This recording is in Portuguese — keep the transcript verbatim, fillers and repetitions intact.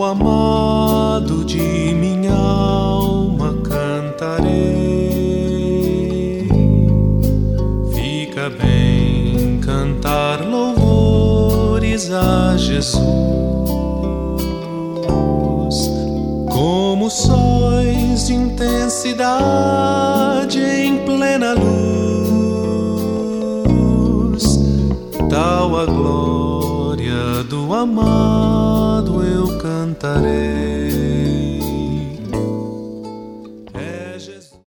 ao amado de minha alma cantarei. Fica bem cantar louvores a Jesus, como sóis de intensidade em plena luz, tal a glória do amado eu cantarei.